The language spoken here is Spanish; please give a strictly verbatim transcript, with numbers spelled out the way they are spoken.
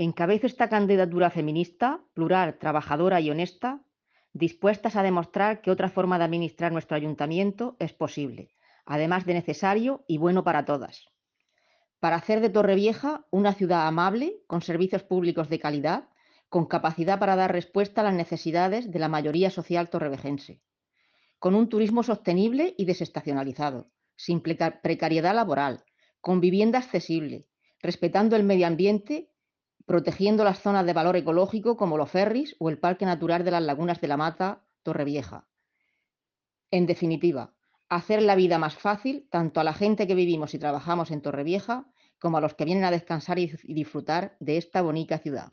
Encabezo esta candidatura feminista, plural, trabajadora y honesta, dispuestas a demostrar que otra forma de administrar nuestro ayuntamiento es posible, además de necesario y bueno para todas. Para hacer de Torrevieja una ciudad amable, con servicios públicos de calidad, con capacidad para dar respuesta a las necesidades de la mayoría social torrevejense, con un turismo sostenible y desestacionalizado, sin pleca- precariedad laboral, con vivienda accesible, respetando el medio ambiente, protegiendo las zonas de valor ecológico como los ferris o el Parque Natural de las Lagunas de la Mata, Torrevieja. En definitiva, hacer la vida más fácil tanto a la gente que vivimos y trabajamos en Torrevieja como a los que vienen a descansar y y disfrutar de esta bonita ciudad.